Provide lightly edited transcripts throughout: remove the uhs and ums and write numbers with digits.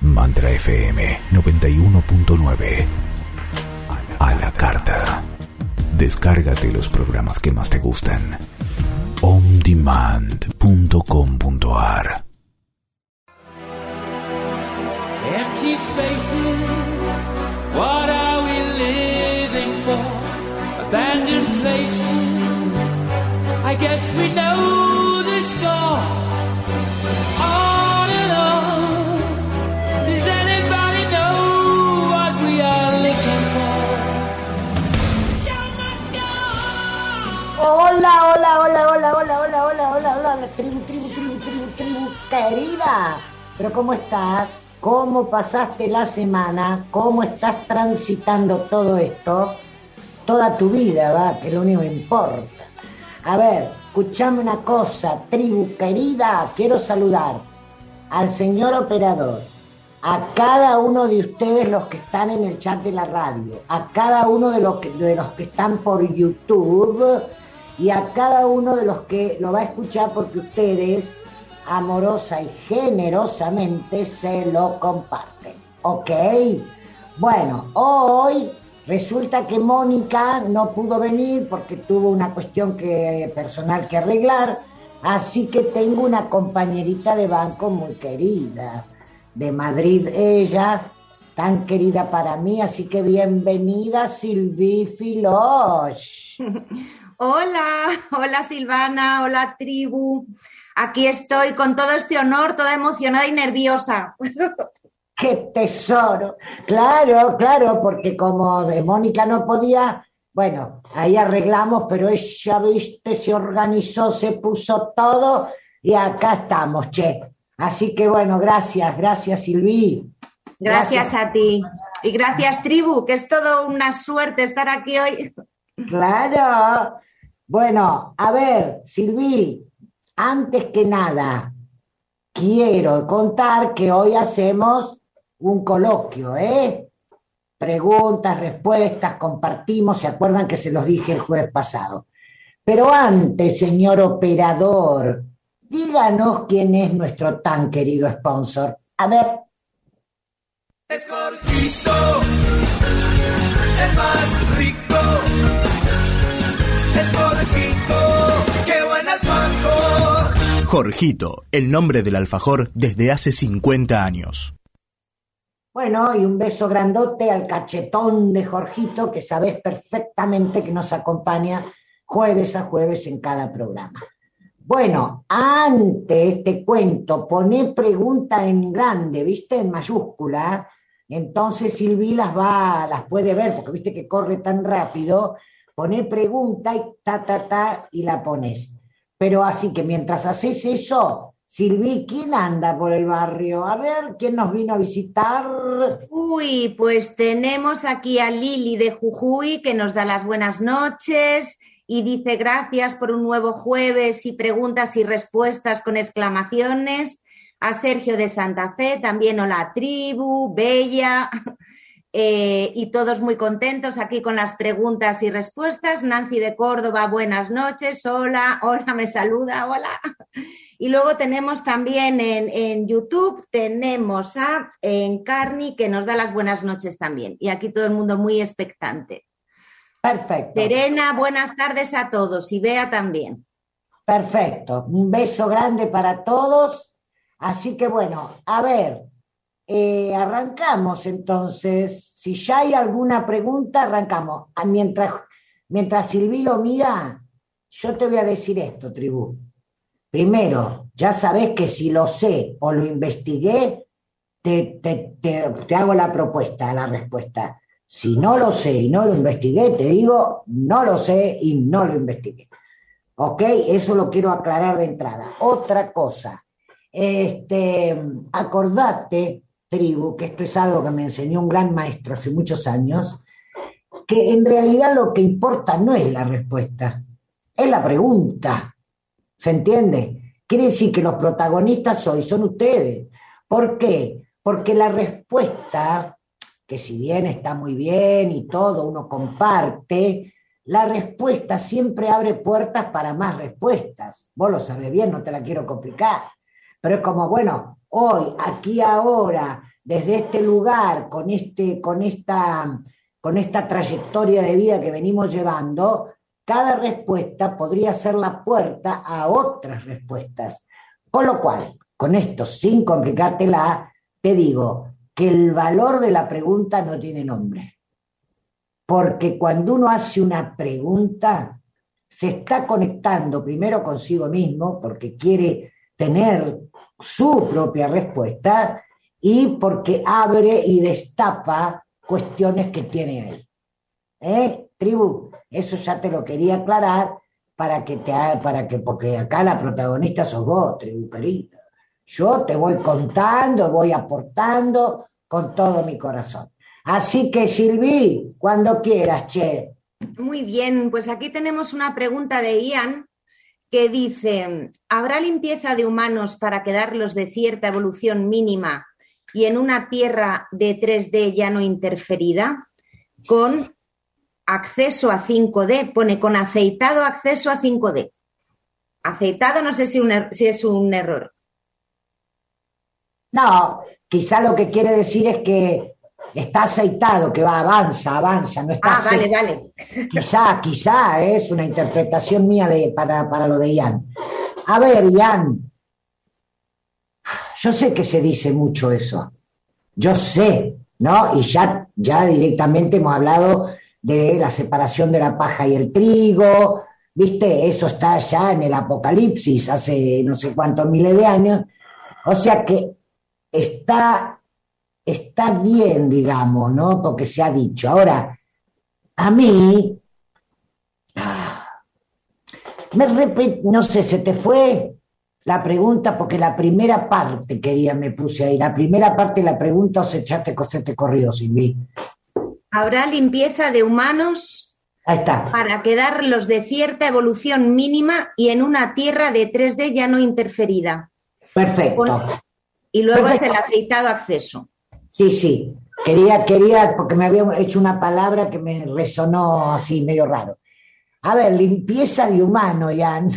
Mantra FM 91.9. A la carta. Descárgate los programas que más te gustan. ondemand.com.ar. Empty spaces, what are we living for? Abandoned places, I guess we know the score. On and on, does anybody know what we are looking for? Show must go on. Hola, tribu, querida. Pero ¿cómo estás? ¿Cómo pasaste la semana? ¿Cómo estás transitando todo esto? Toda tu vida, va, que es lo único que importa. A ver, escuchame una cosa, tribu querida. Quiero saludar al señor operador, a cada uno de ustedes los que están en el chat de la radio, a cada uno de los que están por YouTube y a cada uno de los que lo va a escuchar porque ustedes amorosa y generosamente se lo comparten, ¿ok? Bueno, hoy resulta que Mónica no pudo venir porque tuvo una cuestión personal que arreglar, así que tengo una compañerita de banco muy querida, de Madrid ella, tan querida para mí, así que bienvenida Sylvie Filoche. Hola Silvana, hola tribu. Aquí estoy con todo este honor, toda emocionada y nerviosa. ¡Qué tesoro! Claro, porque como Mónica no podía, bueno, ahí arreglamos, pero ella, viste, se organizó, se puso todo y acá estamos, che. Así que bueno, gracias Silvi. Gracias a ti. Y gracias tribu, que es todo una suerte estar aquí hoy. Claro. Bueno, a ver, Silvi. Antes que nada, quiero contar que hoy hacemos un coloquio, Preguntas, respuestas, compartimos, ¿se acuerdan que se los dije el jueves pasado? Pero antes, señor operador, díganos quién es nuestro tan querido sponsor. A ver. Es Jorgito, el más rico. Es Jorgito, qué buen alfajor. Jorgito, el nombre del alfajor desde hace 50 años. Bueno, y un beso grandote al cachetón de Jorgito, que sabés perfectamente que nos acompaña jueves a jueves en cada programa. Bueno, antes te cuento, poné pregunta en grande, ¿viste? En mayúscula. Entonces Silvi las puede ver, porque viste que corre tan rápido. Poné pregunta y y la pones. Pero así que mientras haces eso, Silvi, ¿quién anda por el barrio? A ver, ¿quién nos vino a visitar? Uy, pues tenemos aquí a Lili de Jujuy, que nos da las buenas noches y dice gracias por un nuevo jueves y preguntas y respuestas con exclamaciones. A Sergio de Santa Fe, también hola tribu, Bella... y todos muy contentos aquí con las preguntas y respuestas. Nancy de Córdoba, buenas noches, hola, me saluda, hola. Y luego tenemos también en YouTube, tenemos a Encarni que nos da las buenas noches también. Y aquí todo el mundo muy expectante. Perfecto. Serena, buenas tardes a todos y Bea también. Perfecto, un beso grande para todos. Así que bueno, a ver... arrancamos entonces. Si ya hay alguna pregunta, arrancamos. Mientras Silvi lo mira, yo te voy a decir esto, tribu. Primero, ya sabés que si lo sé o lo investigué, te hago la propuesta, la respuesta. Si no lo sé y no lo investigué, te digo, no lo sé y no lo investigué. ¿Ok? Eso lo quiero aclarar de entrada. Otra cosa, acordate, tribu, que esto es algo que me enseñó un gran maestro hace muchos años, que en realidad lo que importa no es la respuesta, es la pregunta. ¿Se entiende? Quiere decir que los protagonistas hoy son ustedes. ¿Por qué? Porque la respuesta, que si bien está muy bien y todo, uno comparte, la respuesta siempre abre puertas para más respuestas. Vos lo sabés bien, no te la quiero complicar. Pero es como, bueno, hoy, aquí, ahora, desde este lugar, con esta trayectoria de vida que venimos llevando, cada respuesta podría ser la puerta a otras respuestas. Con lo cual, con esto, sin complicártela, te digo que el valor de la pregunta no tiene nombre. Porque cuando uno hace una pregunta, se está conectando primero consigo mismo, porque quiere tener su propia respuesta, y porque abre y destapa cuestiones que tiene él. Tribu, eso ya te lo quería aclarar porque acá la protagonista sos vos, Tribu querida. Yo te voy contando, voy aportando con todo mi corazón. Así que, Silvi, cuando quieras, che. Muy bien, pues aquí tenemos una pregunta de Ian que dice: ¿habrá limpieza de humanos para quedarlos de cierta evolución mínima y en una Tierra de 3D ya no interferida? Con acceso a 5D, pone con aceitado acceso a 5D. Aceitado no sé si es un error. No, quizá lo que quiere decir es que está aceitado, que avanza, no está aceitado. Vale. Quizá es una interpretación mía para lo de Ian. A ver, Ian, yo sé que se dice mucho eso, yo sé, ¿no? Y ya directamente hemos hablado de la separación de la paja y el trigo, ¿viste? Eso está ya en el Apocalipsis hace no sé cuántos miles de años, o sea que está bien, digamos, ¿no? Porque se ha dicho. Ahora, a mí, no sé, se te fue la pregunta, porque la primera parte me puse ahí, la primera parte de la pregunta, o se te corrió, Silvi. ¿Habrá limpieza de humanos? Ahí está. Para quedarlos de cierta evolución mínima y en una Tierra de 3D ya no interferida. Perfecto. Y luego es el aceitado acceso. Sí. Quería, porque me había hecho una palabra que me resonó así, medio raro. A ver, limpieza de humano, Ian.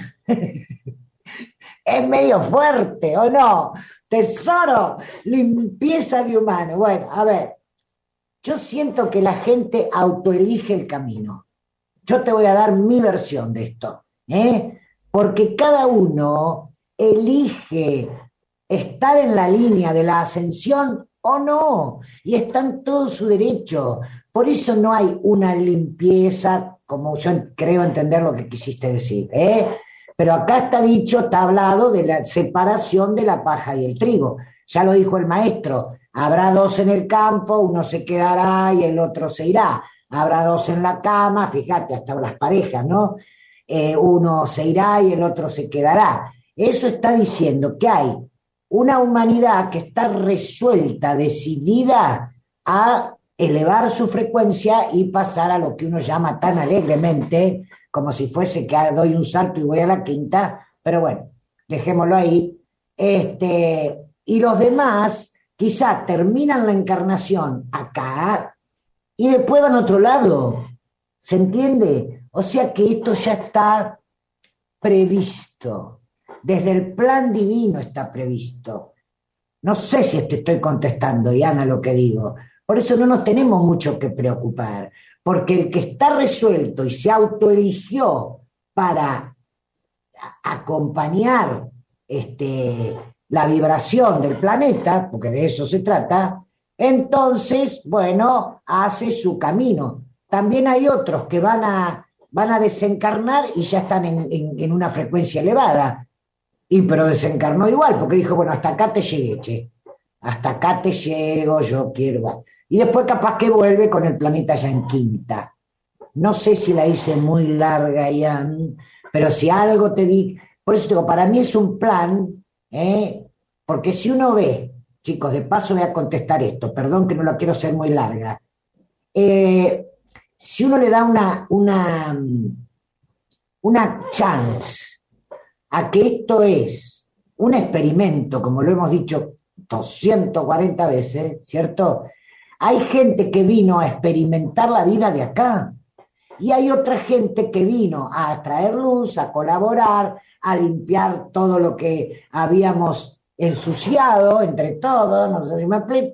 Es medio fuerte, ¿o no? Tesoro, limpieza de humano. Bueno, a ver, yo siento que la gente autoelige el camino. Yo te voy a dar mi versión de esto, porque cada uno elige estar en la línea de la ascensión o no, y está en todo su derecho. Por eso no hay una limpieza, como yo creo entender lo que quisiste decir, pero acá está hablado de la separación de la paja y el trigo. Ya lo dijo el maestro, habrá dos en el campo, uno se quedará y el otro se irá. Habrá dos en la cama, fíjate, hasta las parejas, ¿no? Uno se irá y el otro se quedará. Eso está diciendo que hay una humanidad que está resuelta, decidida a elevar su frecuencia y pasar a lo que uno llama tan alegremente, como si fuese que doy un salto y voy a la quinta, pero bueno, dejémoslo ahí. Y los demás quizá terminan la encarnación acá y después van a otro lado, ¿se entiende? O sea que esto ya está previsto. Desde el plan divino está previsto. No sé si te estoy contestando, Diana, lo que digo. Por eso no nos tenemos mucho que preocupar, porque el que está resuelto y se autoeligió para acompañar la vibración del planeta, porque de eso se trata, entonces, bueno, hace su camino. También hay otros que van a desencarnar y ya están en una frecuencia elevada. Pero desencarnó igual, porque dijo, bueno, hasta acá te llegué, che. Hasta acá te llego, yo quiero. Y después capaz que vuelve con el planeta ya en quinta. No sé si la hice muy larga, Ian, pero si algo te di... Por eso digo, para mí es un plan, porque si uno ve, chicos, de paso voy a contestar esto, perdón que no la quiero hacer muy larga. Si uno le da una chance a que esto es un experimento, como lo hemos dicho 240 veces, ¿cierto? Hay gente que vino a experimentar la vida de acá y hay otra gente que vino a traer luz, a colaborar, a limpiar todo lo que habíamos ensuciado entre todos, no sé si me explico.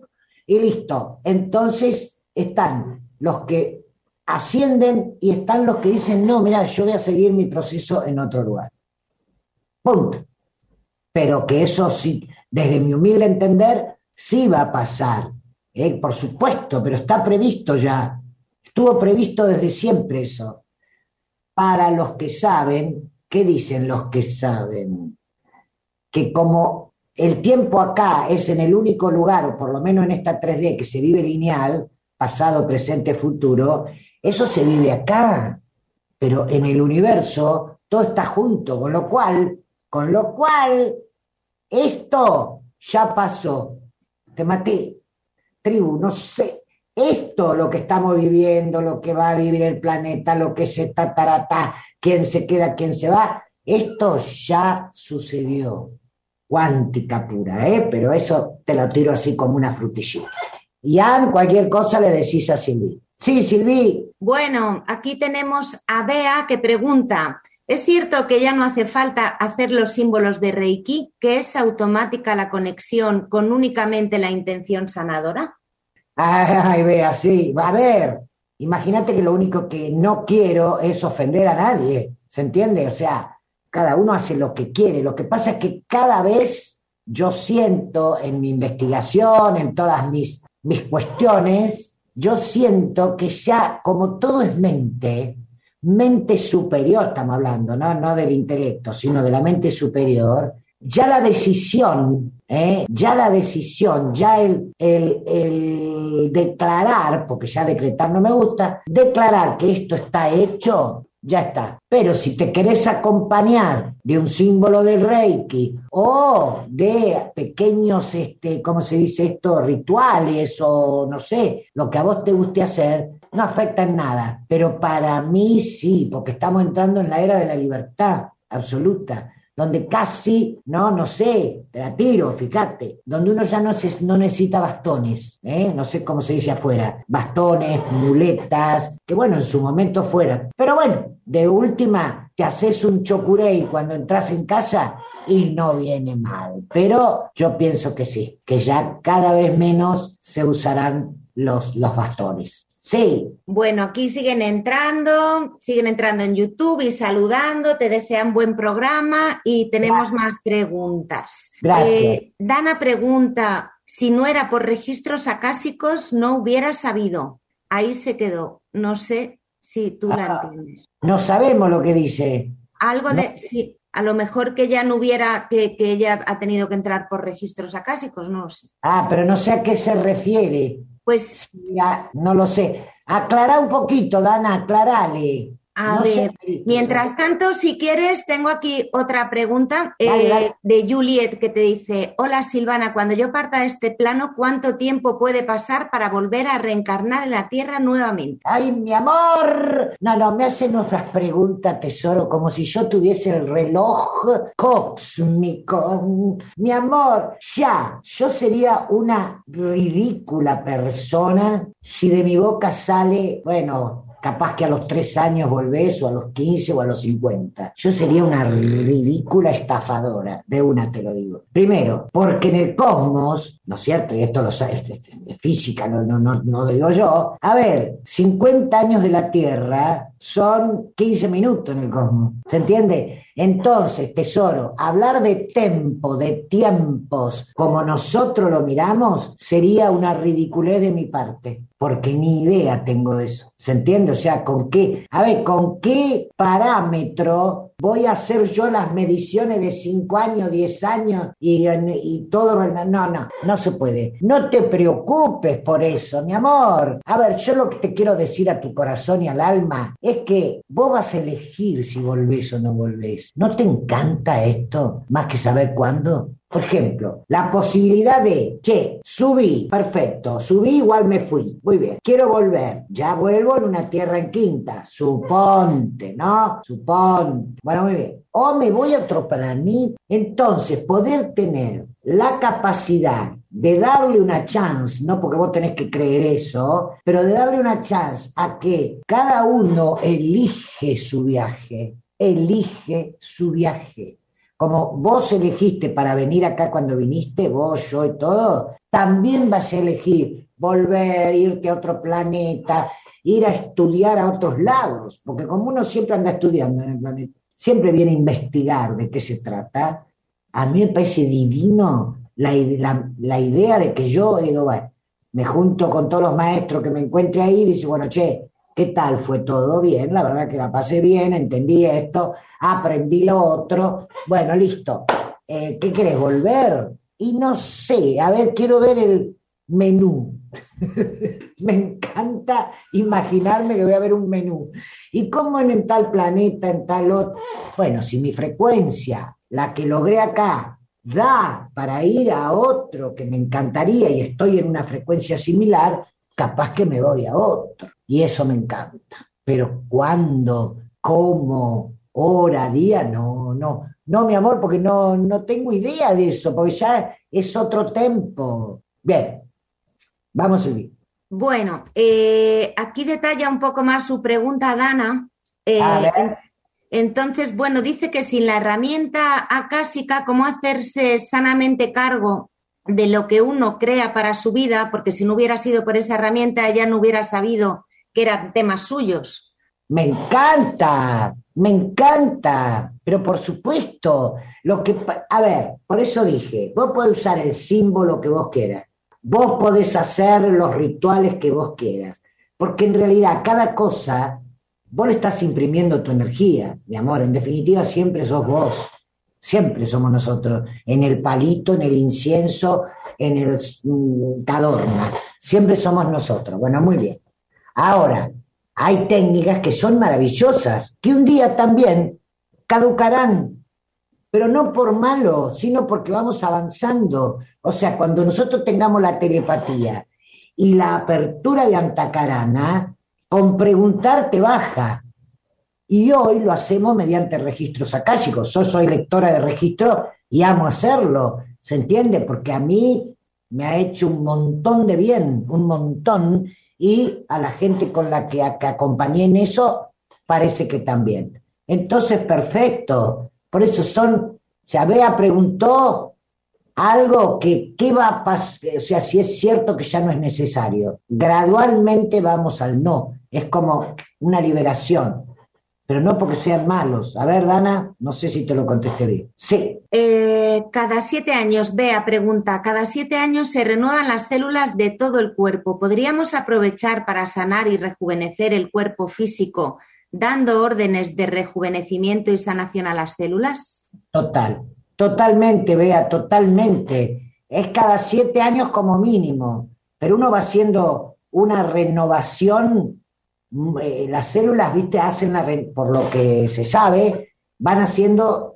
y listo. Entonces están los que ascienden y están los que dicen, no, mira, yo voy a seguir mi proceso en otro lugar. Punto. Pero que eso sí, desde mi humilde entender, sí va a pasar. Por supuesto, pero está previsto ya. Estuvo previsto desde siempre eso. Para los que saben, ¿qué dicen los que saben? Que como el tiempo acá es en el único lugar, o por lo menos en esta 3D, que se vive lineal, pasado, presente, futuro, eso se vive acá. Pero en el universo todo está junto, con lo cual, esto ya pasó. Te maté, tribu, no sé. Esto, lo que estamos viviendo, lo que va a vivir el planeta, lo que se tatarata, quién se queda, quién se va, esto ya sucedió. Cuántica pura, pero eso te lo tiro así como una frutillita. Y Ann, cualquier cosa le decís a Silvi. Sí, Silvi. Bueno, aquí tenemos a Bea que pregunta, ¿es cierto que ya no hace falta hacer los símbolos de Reiki, que es automática la conexión con únicamente la intención sanadora? Ay, Bea, sí. A ver, imagínate que lo único que no quiero es ofender a nadie, ¿se entiende? O sea, cada uno hace lo que quiere. Lo que pasa es que cada vez yo siento en mi investigación, en todas mis cuestiones, yo siento que ya, como todo es mente superior, estamos hablando, no del intelecto, sino de la mente superior, ya la decisión, ya el declarar, porque ya decretar no me gusta, declarar que esto está hecho, ya está. Pero si te querés acompañar de un símbolo del Reiki o de pequeños, ¿cómo se dice esto? Rituales o no sé, lo que a vos te guste hacer, no afecta en nada. Pero para mí sí, porque estamos entrando en la era de la libertad absoluta, donde casi, no sé, te la tiro, fíjate, donde uno ya no necesita bastones, no sé cómo se dice afuera, bastones, muletas, que bueno, en su momento fueran. Pero bueno, de última, te haces un chocurey cuando entras en casa y no viene mal. Pero yo pienso que sí, que ya cada vez menos se usarán los bastones. Sí. Bueno, aquí siguen entrando en YouTube y saludando, te desean buen programa y tenemos más preguntas. Gracias. Dana pregunta, si no era por registros acásicos, no hubiera sabido. Ahí se quedó. No sé si tú la entiendes. No sabemos lo que dice. Algo de, sí, a lo mejor que ella no hubiera, que ella ha tenido que entrar por registros acásicos, no lo sé. Pero no sé a qué se refiere. Pues ya, no lo sé. Aclará un poquito, Dana, aclarale. A ver, mientras tanto, si quieres, tengo aquí otra pregunta Dale. de Juliet que te dice, hola Silvana, cuando yo parta de este plano, ¿cuánto tiempo puede pasar para volver a reencarnar en la Tierra nuevamente? ¡Ay, mi amor! No, me hacen otras preguntas, tesoro, como si yo tuviese el reloj cósmico. Mi amor, yo sería una ridícula persona si de mi boca sale, bueno, capaz que a los 3 años volvés, o a los 15, o a los 50. Yo sería una ridícula estafadora, de una te lo digo. Primero, porque en el cosmos, ¿no es cierto? Y esto lo sabe, es física, no lo digo yo. A ver, 50 años de la Tierra son 15 minutos en el cosmos, ¿se entiende? Entonces, tesoro, hablar de tempo, de tiempos, como nosotros lo miramos, sería una ridiculez de mi parte, porque ni idea tengo de eso, ¿se entiende? O sea, ¿con qué parámetro voy a hacer yo las mediciones de 5 años, 10 años y todo? No se puede. No te preocupes por eso, mi amor. A ver, yo lo que te quiero decir a tu corazón y al alma es que vos vas a elegir si volvés o no volvés. ¿No te encanta esto? Más que saber cuándo. Por ejemplo, la posibilidad de, subí, perfecto, subí, igual me fui, muy bien, quiero volver, ya vuelvo en una tierra en quinta, suponte, ¿no? Suponte, bueno, muy bien, o me voy a otro planeta. Entonces, poder tener la capacidad de darle una chance, no porque vos tenés que creer eso, pero de darle una chance a que cada uno elige su viaje. Como vos elegiste para venir acá cuando viniste, vos, yo y todo, también vas a elegir volver, irte a otro planeta, ir a estudiar a otros lados, porque como uno siempre anda estudiando en el planeta, siempre viene a investigar de qué se trata, a mí me parece divino la idea de que yo digo, bueno, me junto con todos los maestros que me encuentre ahí y dice, bueno, che, ¿qué tal? ¿Fue todo bien? La verdad que la pasé bien, entendí esto, aprendí lo otro, bueno, listo. ¿Qué querés, volver? Y no sé, a ver, quiero ver el menú. Me encanta imaginarme que voy a ver un menú. ¿Y cómo en tal planeta, en tal otro? Bueno, si mi frecuencia, la que logré acá, da para ir a otro que me encantaría y estoy en una frecuencia similar, capaz que me voy a otro. Y eso me encanta. Pero ¿cuándo? ¿Cómo? ¿Hora? ¿Día? No, mi amor, porque no tengo idea de eso, porque ya es otro tiempo. Bien, vamos, Silvi. Bueno, aquí detalla un poco más su pregunta, Dana. A ver. Entonces, bueno, dice que sin la herramienta acásica, ¿cómo hacerse sanamente cargo de lo que uno crea para su vida? Porque si no hubiera sido por esa herramienta, ella no hubiera sabido que eran temas suyos. Me encanta, pero por supuesto, a ver, por eso dije, vos podés usar el símbolo que vos quieras, vos podés hacer los rituales que vos quieras, porque en realidad cada cosa, vos le estás imprimiendo tu energía, mi amor, en definitiva siempre sos vos, siempre somos nosotros, en el palito, en el incienso, en el adorna, siempre somos nosotros, bueno, muy bien. Ahora, hay técnicas que son maravillosas, que un día también caducarán, pero no por malo, sino porque vamos avanzando. O sea, cuando nosotros tengamos la telepatía y la apertura de Antacarana, con preguntar te baja. Y hoy lo hacemos mediante registros akáshicos. Yo soy lectora de registro y amo hacerlo, ¿se entiende? Porque a mí me ha hecho un montón de bien, un montón, y a la gente con la que acompañé en eso, parece que también. Entonces, perfecto. Por eso Bea preguntó algo que, ¿qué va a pasar? O sea, si es cierto que ya no es necesario. Gradualmente vamos al no. Es como una liberación. Pero no porque sean malos. A ver, Dana, no sé si te lo contesté bien. Sí. Cada 7 años, Bea pregunta, cada 7 años se renuevan las células de todo el cuerpo. ¿Podríamos aprovechar para sanar y rejuvenecer el cuerpo físico dando órdenes de rejuvenecimiento y sanación a las células? Totalmente, Bea, totalmente. Es cada 7 años como mínimo, pero uno va haciendo una renovación. Las células, viste, por lo que se sabe, van haciendo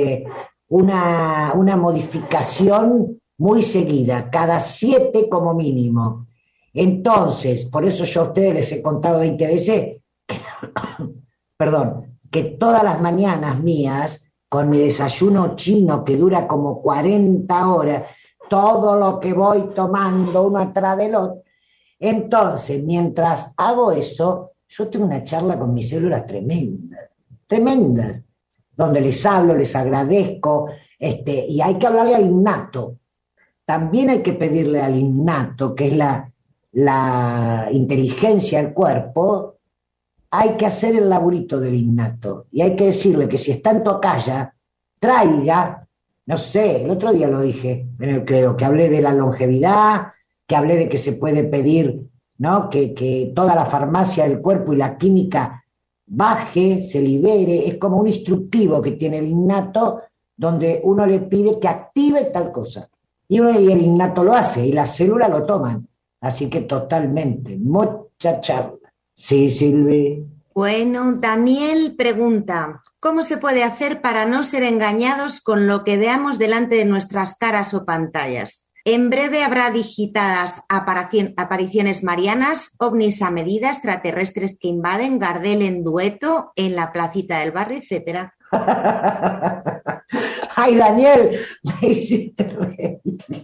una modificación muy seguida, cada 7 como mínimo. Entonces, por eso yo a ustedes les he contado 20 veces, perdón, que todas las mañanas mías, con mi desayuno chino que dura como 40 horas, todo lo que voy tomando uno atrás del otro. Entonces, mientras hago eso, yo tengo una charla con mis células tremendas, donde les hablo, les agradezco, y hay que hablarle al innato. También hay que pedirle al innato, que es la inteligencia del cuerpo, hay que hacer el laburito del innato, y hay que decirle que si está en Tocaya, traiga, no sé, el otro día lo dije, creo que hablé de la longevidad, que hablé de que se puede pedir, ¿no? Que toda la farmacia del cuerpo y la química baje, se libere, es como un instructivo que tiene el innato, donde uno le pide que active tal cosa, y el innato lo hace, y las células lo toman, así que totalmente, mucha charla. Sí, Silvi. Bueno, Daniel pregunta, ¿cómo se puede hacer para no ser engañados con lo que veamos delante de nuestras caras o pantallas? En breve habrá digitadas apariciones marianas, ovnis a medida, extraterrestres que invaden, Gardel en dueto, en la placita del barrio, etc. Ay, Daniel, me hiciste reír.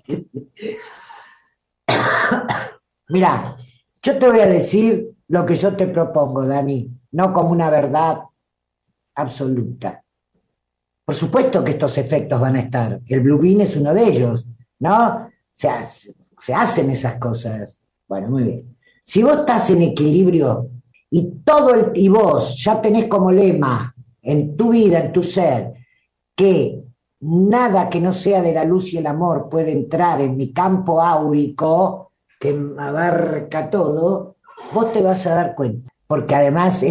Mira, yo te voy a decir lo que yo te propongo, Dani, no como una verdad absoluta. Por supuesto que estos efectos van a estar. El Blue Beam es uno de ellos, ¿no? O sea, Se hacen esas cosas. Bueno, muy bien. Si vos estás en equilibrio y vos ya tenés como lema en tu vida, en tu ser, que nada que no sea de la luz y el amor puede entrar en mi campo áurico, que abarca todo, vos te vas a dar cuenta. Porque además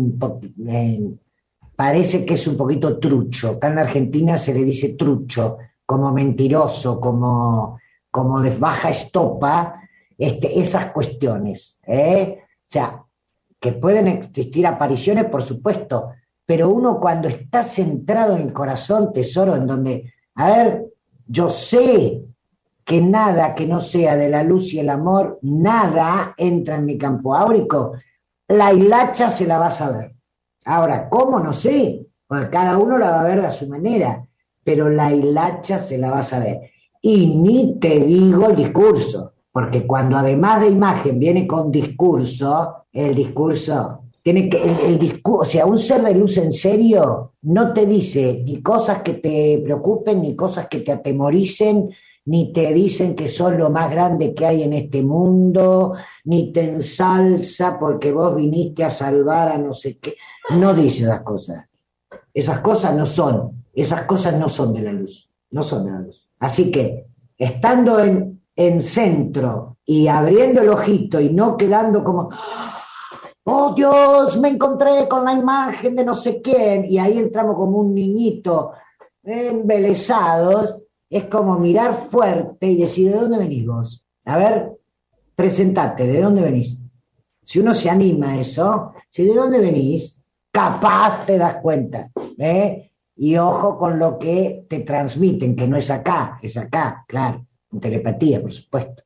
parece que es un poquito trucho. Acá en la Argentina se le dice trucho, como mentiroso, como de baja estopa, esas cuestiones. O sea, que pueden existir apariciones, por supuesto, pero uno cuando está centrado en el corazón, tesoro, en donde, a ver, yo sé que nada que no sea de la luz y el amor, nada entra en mi campo áurico, la hilacha se la va a saber. Ahora, ¿cómo? No sé, porque cada uno la va a ver a su manera, pero la hilacha se la va a saber. Y ni te digo el discurso, porque cuando además de imagen viene con discurso, el discurso tiene que, el discurso, o sea, un ser de luz en serio no te dice ni cosas que te preocupen, ni cosas que te atemoricen, ni te dicen que sos lo más grande que hay en este mundo, ni te ensalza porque vos viniste a salvar a no sé qué. No dice esas cosas. Esas cosas no son de la luz, no son de la luz. Así que, estando en centro y abriendo el ojito y no quedando como, oh Dios, me encontré con la imagen de no sé quién, y ahí entramos como un niñito embelesados, es como mirar fuerte y decir, ¿de dónde venís vos? A ver, presentate, ¿de dónde venís? Si uno se anima a eso, si de dónde venís, capaz te das cuenta, ¿eh? Y ojo con lo que te transmiten, que no es acá, claro, en telepatía, por supuesto.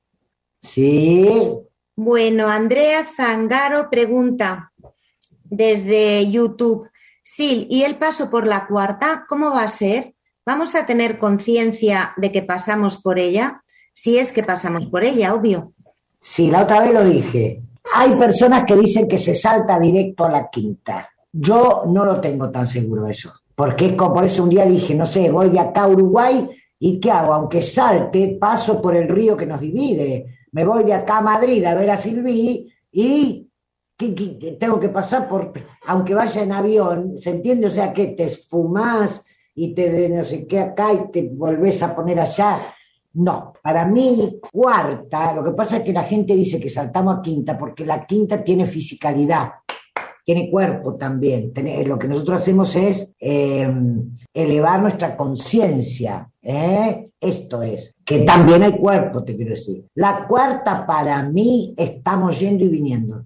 Sí. Bueno, Andrea Zangaro pregunta desde YouTube, Sil, ¿y el paso por la cuarta, cómo va a ser? ¿Vamos a tener conciencia de que pasamos por ella? Si es que pasamos por ella, obvio. Sí, la otra vez lo dije. Hay personas que dicen que se salta directo a la quinta. Yo no lo tengo tan seguro eso. Porque es como, por eso un día dije, no sé, voy de acá a Uruguay y ¿qué hago? Aunque salte, paso por el río que nos divide. Me voy de acá a Madrid a ver a Silví y tengo que pasar por, aunque vaya en avión, ¿se entiende? O sea, que te esfumás y te de no sé qué acá y te volvés a poner allá. No, para mí, cuarta, lo que pasa es que la gente dice que saltamos a quinta porque la quinta tiene fisicalidad, tiene cuerpo también. Lo que nosotros hacemos es elevar nuestra conciencia, Esto es, que también hay cuerpo, te quiero decir. La cuarta para mí estamos yendo y viniendo,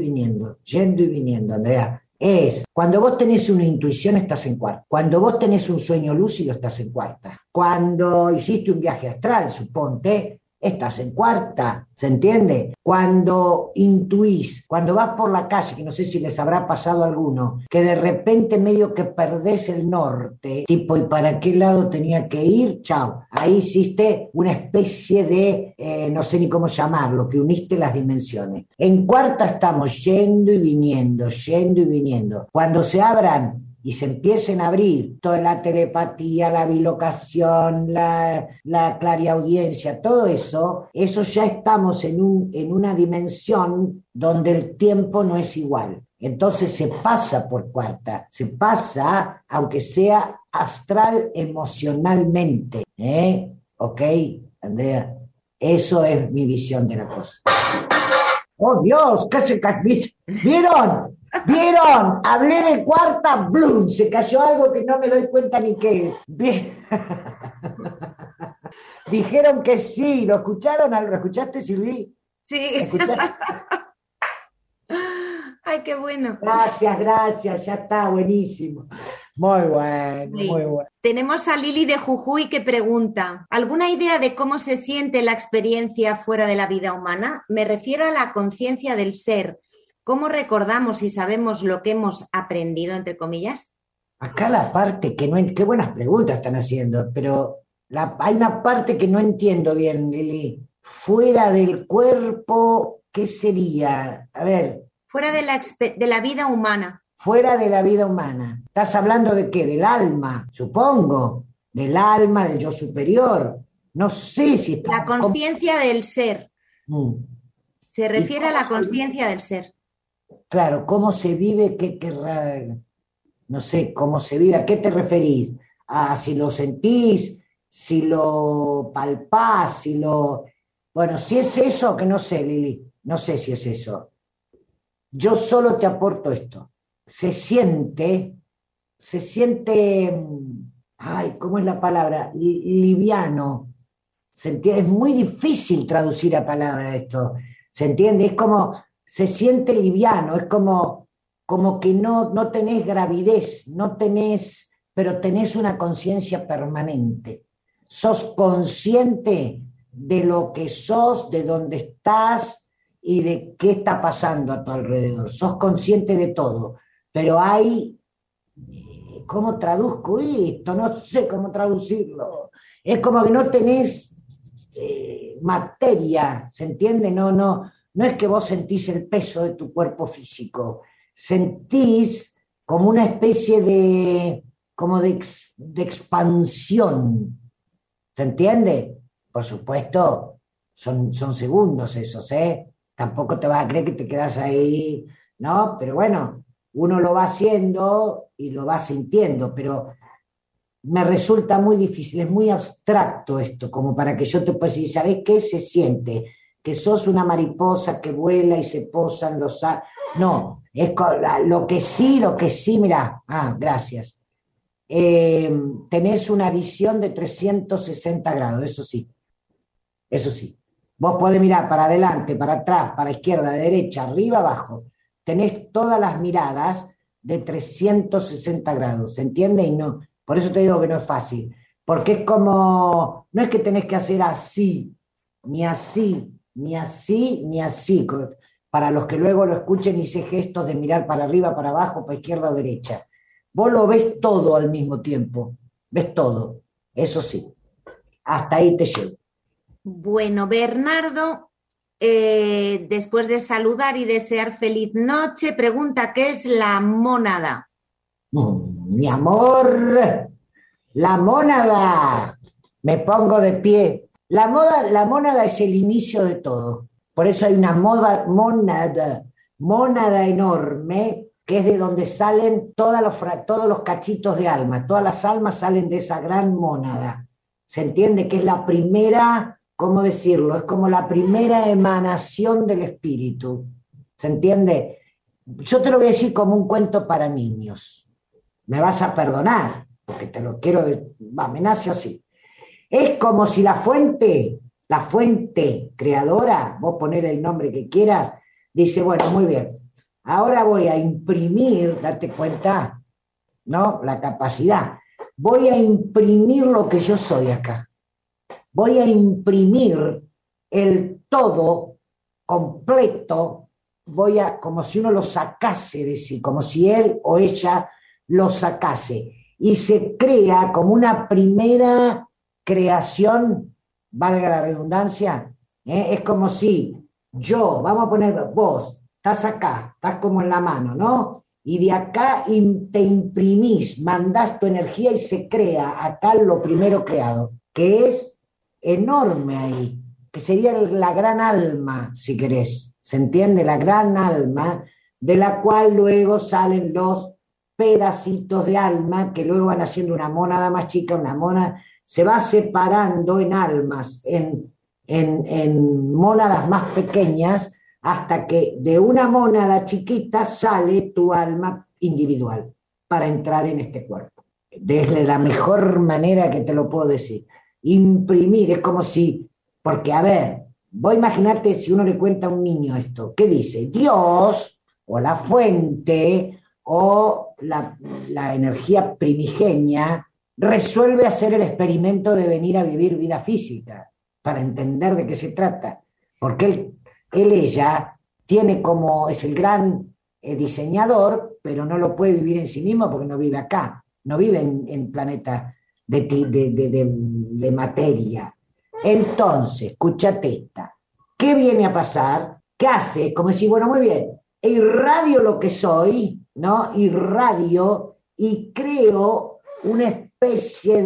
Andrea. Es, cuando vos tenés una intuición estás en cuarta, cuando vos tenés un sueño lúcido estás en cuarta, cuando hiciste un viaje astral, suponte, estás en cuarta, ¿se entiende? Cuando intuís, cuando vas por la calle, que no sé si les habrá pasado a alguno, que de repente medio que perdés el norte, tipo, ¿y para qué lado tenía que ir? Chao, ahí hiciste una especie de, no sé ni cómo llamarlo, que uniste las dimensiones. En cuarta estamos yendo y viniendo. Cuando se abran y se empiecen a abrir toda la telepatía, la bilocación, la clariaudiencia, todo eso ya estamos en una dimensión donde el tiempo no es igual. Entonces se pasa por cuarta, se pasa, aunque sea astral emocionalmente. ¿Ok, Andrea? Eso es mi visión de la cosa. ¡Oh, Dios! ¿Qué se cayó? ¿Vieron? Hablé de cuarta, ¡blum! Se cayó algo que no me doy cuenta ni qué. Dijeron que sí. ¿Lo escucharon? ¿Lo escuchaste, Silví? Sí. ¿Escuchaste? Ay, qué bueno. Gracias, ya está, buenísimo. Muy bueno. Tenemos a Lili de Jujuy que pregunta, ¿alguna idea de cómo se siente la experiencia fuera de la vida humana? Me refiero a la conciencia del ser. ¿Cómo recordamos y sabemos lo que hemos aprendido, entre comillas? Acá la parte que no... Qué buenas preguntas están haciendo, pero hay una parte que no entiendo bien, Lili. Fuera del cuerpo, ¿qué sería? A ver... Fuera de la vida humana. Fuera de la vida humana. ¿Estás hablando de qué? Del alma, supongo. Del alma, del yo superior. No sé si está... La consciencia del ser. Mm. Se refiere a la cómo se consciencia del ser. Claro, ¿cómo se vive? ¿Qué querrá? No sé, ¿cómo se vive? ¿A qué te referís? ¿A si lo sentís? ¿Si lo palpás? ¿Si lo...? Bueno, si es eso, que no sé, Lili, no sé si es eso. Yo solo te aporto esto. Se siente, ay, ¿cómo es la palabra? Liviano. ¿Se entiende? Es muy difícil traducir a palabra esto. ¿Se entiende? Es como, se siente liviano, es como que no tenés gravidez, no tenés, pero tenés una conciencia permanente. Sos consciente de lo que sos, de dónde estás y de qué está pasando a tu alrededor. Sos consciente de todo, pero hay, ¿cómo traduzco esto? No sé cómo traducirlo. Es como que no tenés materia, ¿se entiende? No es que vos sentís el peso de tu cuerpo físico, sentís como una especie de expansión, ¿se entiende? Por supuesto, son segundos esos, ¿eh? Tampoco te vas a creer que te quedas ahí, ¿no? Pero bueno, uno lo va haciendo y lo va sintiendo, pero me resulta muy difícil, es muy abstracto esto, como para que yo te pueda decir, ¿sabés qué se siente? Que sos una mariposa que vuela y se posa en los... No, es lo que sí, mirá, gracias. Tenés una visión de 360 grados, eso sí. Vos podés mirar para adelante, para atrás, para izquierda, derecha, arriba, abajo. Tenés todas las miradas de 360 grados, ¿se entiende? Y no, por eso te digo que no es fácil, porque es como, no es que tenés que hacer así, ni así, ni así, ni así, para los que luego lo escuchen y hice gestos de mirar para arriba, para abajo, para izquierda o derecha. Vos lo ves todo al mismo tiempo, ves todo, eso sí, hasta ahí te llevo. Bueno, Bernardo, después de saludar y desear feliz noche, pregunta ¿qué es la mónada? Mi amor, la mónada, me pongo de pie. La mónada es el inicio de todo. Por eso hay una mónada enorme, que es de donde salen todos los cachitos de alma. Todas las almas salen de esa gran mónada. ¿Se entiende? Que es la primera, ¿cómo decirlo? Es como la primera emanación del espíritu. ¿Se entiende? Yo te lo voy a decir como un cuento para niños. Me vas a perdonar, porque te lo quiero, me nace así. Es como si la fuente creadora, vos ponele el nombre que quieras, dice, bueno, muy bien, ahora voy a imprimir, date cuenta, ¿no? La capacidad. Voy a imprimir lo que yo soy acá. Voy a imprimir el todo completo, como si uno lo sacase de sí, como si él o ella lo sacase. Y se crea como una primera creación, valga la redundancia, es como si vamos a poner, vos, estás acá, estás como en la mano, ¿no? Y de acá te imprimís, mandás tu energía y se crea acá lo primero creado, que es enorme ahí, que sería la gran alma, si querés, ¿se entiende? La gran alma, de la cual luego salen los pedacitos de alma, que luego van haciendo una mónada más chica, una mónada, se va separando en almas, en mónadas más pequeñas, hasta que de una mónada chiquita sale tu alma individual para entrar en este cuerpo. Desde la mejor manera que te lo puedo decir. Imprimir, es como si, porque a ver, vos imaginate si uno le cuenta a un niño esto, ¿qué dice? Dios, o la fuente, o la energía primigenia, resuelve hacer el experimento de venir a vivir vida física, para entender de qué se trata, porque ella tiene como, es el gran diseñador, pero no lo puede vivir en sí mismo porque no vive acá, no vive en planeta de materia. Entonces, escúchate esta, ¿qué viene a pasar? ¿Qué hace? Como decir, bueno, muy bien, irradio lo que soy, ¿no? Irradio y creo una especie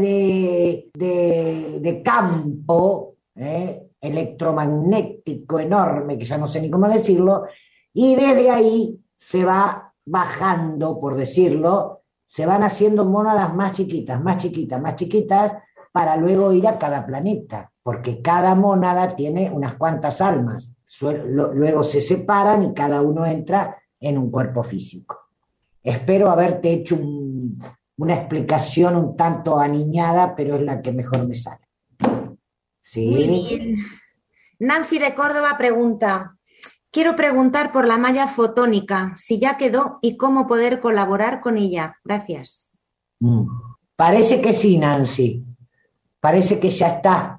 de campo electromagnético enorme, que ya no sé ni cómo decirlo, y desde ahí se va bajando, por decirlo, se van haciendo mónadas más chiquitas, más chiquitas, más chiquitas, para luego ir a cada planeta, porque cada mónada tiene unas cuantas almas. Luego se separan y cada uno entra en un cuerpo físico. Espero haberte hecho una explicación un tanto aniñada, pero es la que mejor me sale. ¿Sí? Muy bien. Nancy de Córdoba pregunta: quiero preguntar por la malla fotónica, si ya quedó y cómo poder colaborar con ella. Gracias. Parece que sí, Nancy. Parece que ya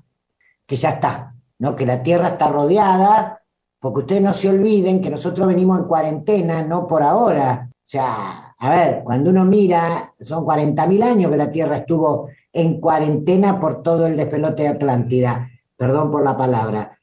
está, ¿no? Que la Tierra está rodeada, porque ustedes no se olviden que nosotros venimos en cuarentena, no por ahora. O sea, a ver, cuando uno mira, son 40.000 años que la Tierra estuvo en cuarentena por todo el despelote de Atlántida, perdón por la palabra,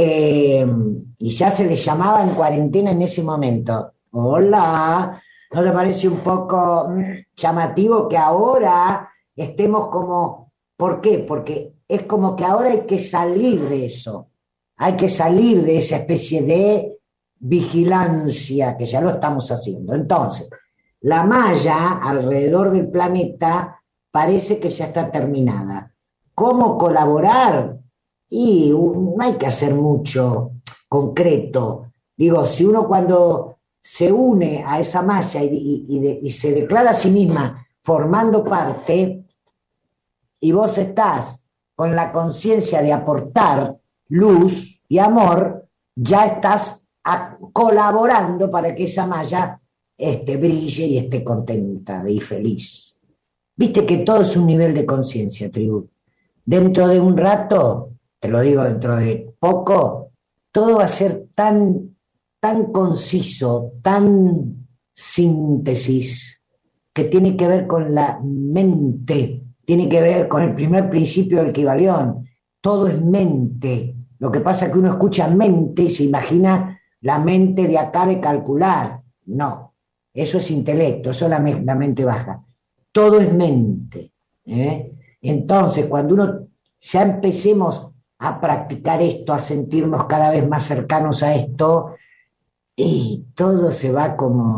y ya se le llamaba en cuarentena en ese momento. Hola, ¿no te parece un poco llamativo que ahora estemos como... ¿Por qué? Porque es como que ahora hay que salir de eso, hay que salir de esa especie de vigilancia que ya lo estamos haciendo. Entonces, la malla alrededor del planeta parece que ya está terminada. ¿Cómo colaborar? Y no hay que hacer mucho concreto. Digo, si uno cuando se une a esa malla y se declara a sí misma formando parte, y vos estás con la conciencia de aportar luz y amor, ya estás colaborando para que esa malla brille y esté contenta y feliz. Viste que todo es un nivel de conciencia, tribu. Dentro de un rato, te lo digo dentro de poco, todo va a ser tan conciso, tan síntesis, que tiene que ver con la mente, tiene que ver con el primer principio del Kybalión. Todo es mente. Lo que pasa es que uno escucha mente y se imagina la mente de acá de calcular. No, eso es intelecto, eso es la mente baja. Todo es mente. Entonces, cuando uno ya empecemos a practicar esto, a sentirnos cada vez más cercanos a esto, y todo se va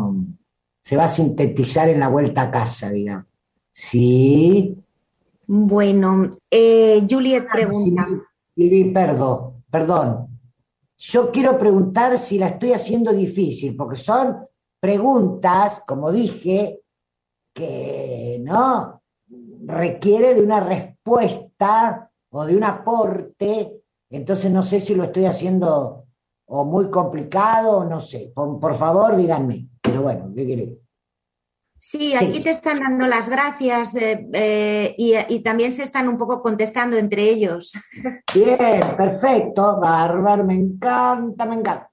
a sintetizar en la vuelta a casa, digamos. ¿Sí? Bueno, Juliet pregunta. Silvi, perdón. Yo quiero preguntar si la estoy haciendo difícil, porque son preguntas, como dije, que no requiere de una respuesta o de un aporte. Entonces no sé si lo estoy haciendo o muy complicado o no sé. Por favor, díganme. Pero bueno, ¿qué querés? Sí, aquí te están dando las gracias y también se están un poco contestando entre ellos. Bien, perfecto, bárbaro, me encanta.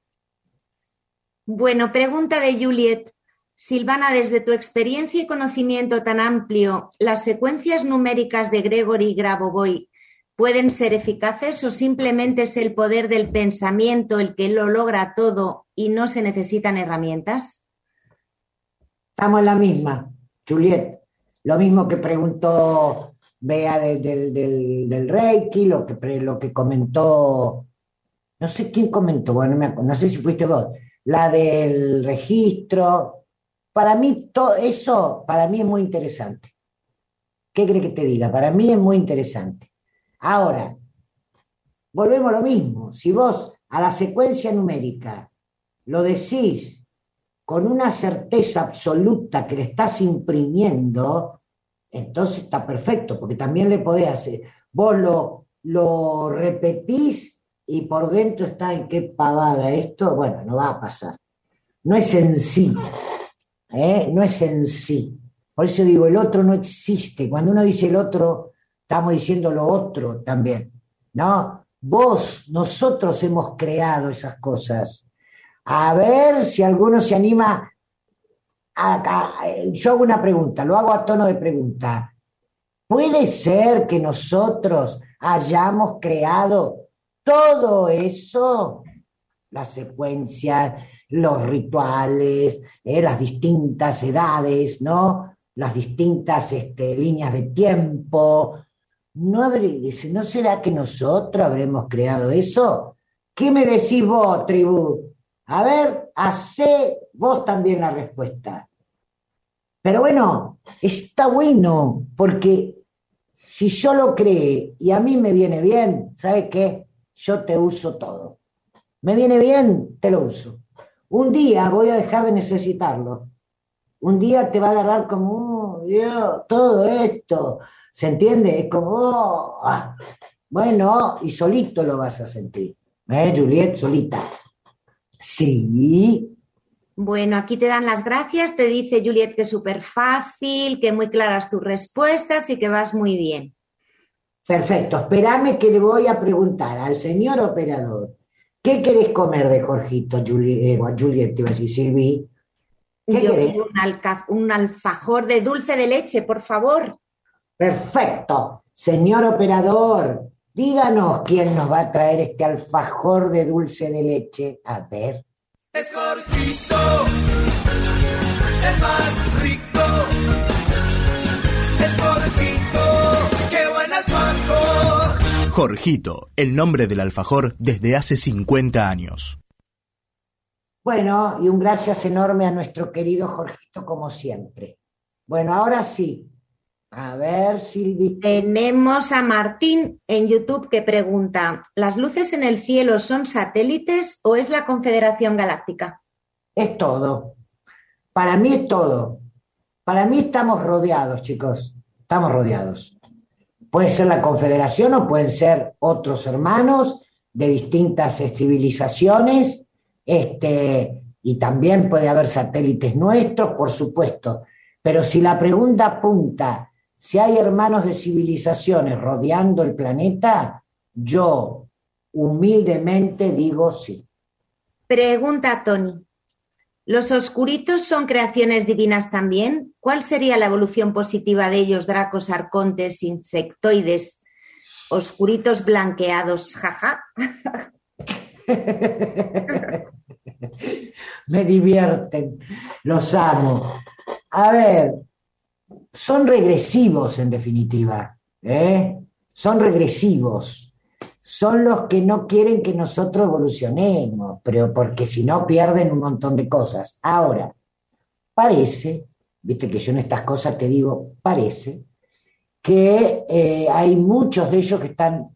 Bueno, pregunta de Juliet. Silvana, desde tu experiencia y conocimiento tan amplio, ¿las secuencias numéricas de Gregory Grabovoi pueden ser eficaces o simplemente es el poder del pensamiento el que lo logra todo y no se necesitan herramientas? Estamos en la misma, Juliet. Lo mismo que preguntó Bea del Reiki, lo que comentó, no sé quién comentó, bueno, no sé si fuiste vos, la del registro. Para mí, todo eso, para mí es muy interesante. ¿Qué crees que te diga? Para mí es muy interesante. Ahora, volvemos a lo mismo. Si vos a la secuencia numérica lo decís con una certeza absoluta que le estás imprimiendo, entonces está perfecto, porque también le podés hacer. Vos lo repetís y por dentro está en qué pavada esto, bueno, no va a pasar. No es en sí, no es en sí. Por eso digo, el otro no existe. Cuando uno dice el otro, estamos diciendo lo otro también, ¿no? Nosotros hemos creado esas cosas. A ver si alguno se anima yo hago una pregunta, lo hago a tono de pregunta. ¿Puede ser que nosotros hayamos creado todo eso? Las secuencias, los rituales, las distintas edades, ¿no? las distintas líneas de tiempo. ¿No será que nosotros habremos creado eso? ¿Qué me decís vos, tribu? A ver, hacé vos también la respuesta. Pero bueno, está bueno, porque si yo lo creé y a mí me viene bien, ¿sabes qué? Yo te uso todo. Me viene bien, te lo uso. Un día voy a dejar de necesitarlo. Un día te va a agarrar como, Dios, todo esto. ¿Se entiende? Es como, bueno, y solito lo vas a sentir. Juliet, solita. Sí. Bueno, aquí te dan las gracias, te dice Juliet que es súper fácil, que muy claras tus respuestas y que vas muy bien. Perfecto, espérame que le voy a preguntar al señor operador, ¿qué querés comer de Jorgito, Juliet, te iba a decir, Silvi? ¿Qué Yo querés? quiero un alfajor de dulce de leche, por favor. Perfecto, señor operador, díganos quién nos va a traer este alfajor de dulce de leche. A ver. Es Jorgito, el más rico. Es Jorgito, qué buen alfajor. Jorgito, el nombre del alfajor desde hace 50 años. Bueno, y un gracias enorme a nuestro querido Jorgito, como siempre. Bueno, ahora sí. A ver, Silvi. Tenemos a Martín en YouTube que pregunta, ¿las luces en el cielo son satélites o es la Confederación Galáctica? Es todo. Para mí es todo. Para mí estamos rodeados, chicos. Estamos rodeados. Puede ser la Confederación o pueden ser otros hermanos de distintas civilizaciones, y también puede haber satélites nuestros, por supuesto. Pero si la pregunta apunta si hay hermanos de civilizaciones rodeando el planeta, yo humildemente digo sí. Pregunta Tony, ¿los oscuritos son creaciones divinas también? ¿Cuál sería la evolución positiva de ellos, dracos, arcontes, insectoides, oscuritos blanqueados? Jaja. Me divierten, los amo. A ver, son regresivos en definitiva, son regresivos, son los que no quieren que nosotros evolucionemos, pero porque si no pierden un montón de cosas. Ahora, parece, viste que yo en estas cosas te digo, parece que hay muchos de ellos que están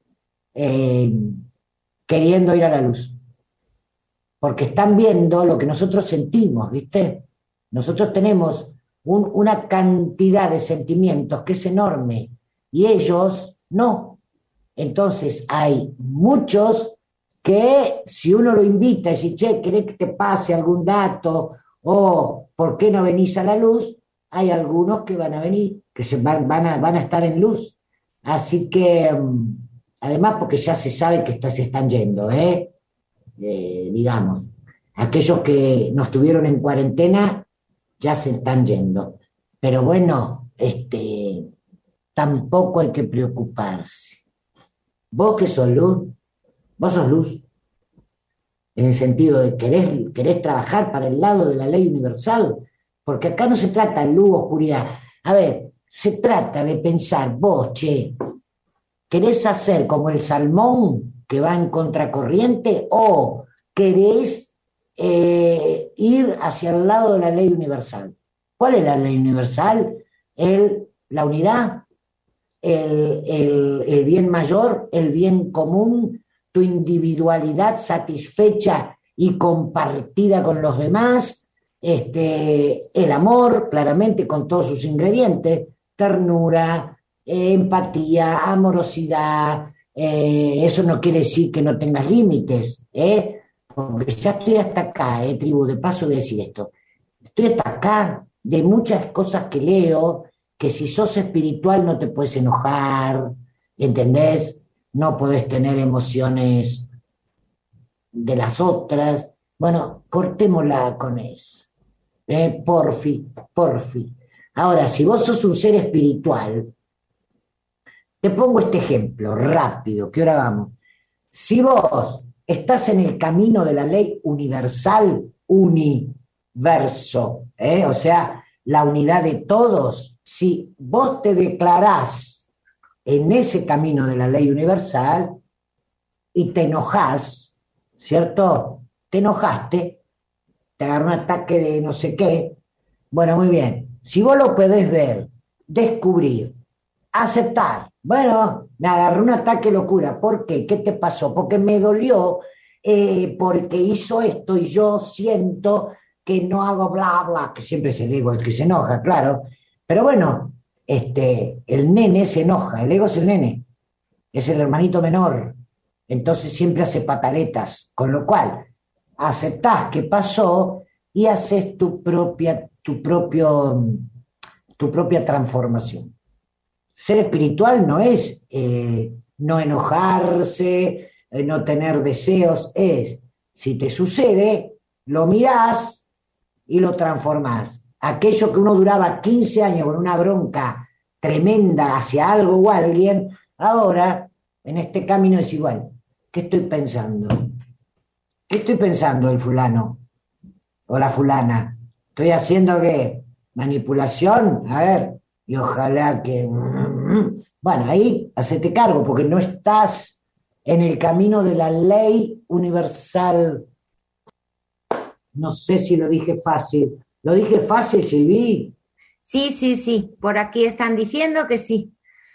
queriendo ir a la luz, porque están viendo lo que nosotros sentimos, ¿viste? Nosotros tenemos una cantidad de sentimientos que es enorme y ellos no. Entonces hay muchos que si uno lo invita y dice, che, ¿querés que te pase algún dato? O ¿por qué no venís a la luz? Hay algunos que van a venir, que van a estar en luz. Así que, además porque ya se sabe que se están yendo, digamos. Aquellos que no estuvieron en cuarentena ya se están yendo. Pero bueno, tampoco hay que preocuparse. Vos que sos luz, vos sos luz, en el sentido de querés trabajar para el lado de la ley universal, porque acá no se trata de luz, oscuridad. A ver, se trata de pensar, vos, che, ¿querés hacer como el salmón que va en contracorriente o querés ir hacia el lado de la ley universal? ¿Cuál es la ley universal? La unidad, el bien mayor, el bien común, tu individualidad satisfecha y compartida con los demás, el amor, claramente con todos sus ingredientes, ternura, empatía, amorosidad. Eso no quiere decir que no tengas límites, porque ya estoy hasta acá, tribu, de paso de decir esto, estoy hasta acá de muchas cosas que leo, que si sos espiritual no te puedes enojar, ¿entendés? No podés tener emociones de las otras. Bueno, cortémosla con eso, porfi. Ahora, si vos sos un ser espiritual, te pongo este ejemplo rápido, que ahora vamos. Si vos estás en el camino de la ley universal, universo, o sea, la unidad de todos, si vos te declarás en ese camino de la ley universal y te enojás, ¿cierto? Te enojaste, te agarró un ataque de no sé qué. Bueno, muy bien. Si vos lo podés ver, descubrir, aceptar, bueno, me agarró un ataque de locura. ¿Por qué? ¿Qué te pasó? Porque me dolió, porque hizo esto y yo siento que no hago bla, bla, que siempre es el ego el que se enoja, claro. Pero bueno, el nene se enoja, el ego es el nene, es el hermanito menor, entonces siempre hace pataletas, con lo cual aceptás que pasó y haces tu propia transformación. Ser espiritual no es no enojarse, no tener deseos, es, si te sucede, lo mirás y lo transformás. Aquello que uno duraba 15 años con una bronca tremenda hacia algo o alguien, ahora en este camino es igual. ¿Qué estoy pensando? ¿Qué estoy pensando el fulano o la fulana? ¿Estoy haciendo qué? ¿Manipulación? A ver, y ojalá que... Bueno, ahí hacete cargo, porque no estás en el camino de la ley universal. No sé si lo dije fácil. ¿Lo dije fácil, Silvi? Sí, por aquí están diciendo que sí.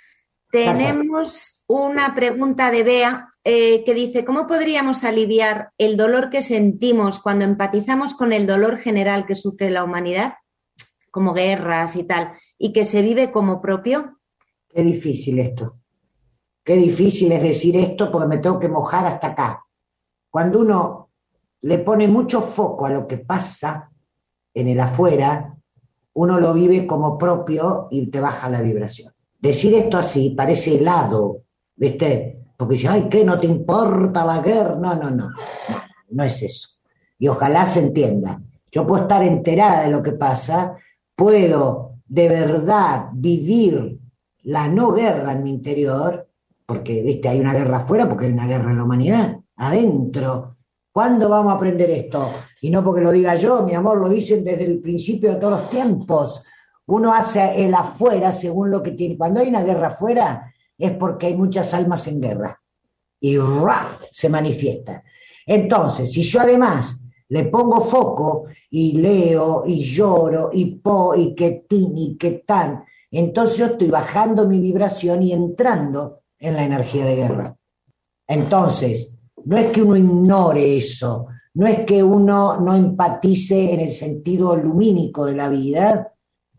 Tenemos una pregunta de Bea que dice, ¿cómo podríamos aliviar el dolor que sentimos cuando empatizamos con el dolor general que sufre la humanidad, como guerras y tal, y que se vive como propio? Qué difícil esto. Qué difícil es decir esto porque me tengo que mojar hasta acá. Cuando uno le pone mucho foco a lo que pasa en el afuera, uno lo vive como propio y te baja la vibración. Decir esto así parece helado, ¿viste? Porque dice, ay, ¿qué? ¿No te importa la guerra? No es eso. Y ojalá se entienda. Yo puedo estar enterada de lo que pasa, puedo de verdad vivir la no guerra en mi interior, porque, ¿viste? Hay una guerra afuera porque hay una guerra en la humanidad, adentro. ¿Cuándo vamos a aprender esto? Y no porque lo diga yo, mi amor, lo dicen desde el principio de todos los tiempos. Uno hace el afuera según lo que tiene. Cuando hay una guerra afuera es porque hay muchas almas en guerra. Y ¡rap! Se manifiesta. Entonces, si yo además le pongo foco y leo y lloro y que tin y que tan, entonces yo estoy bajando mi vibración y entrando en la energía de guerra. Entonces, no es que uno ignore eso, no es que uno no empatice en el sentido lumínico de la vida,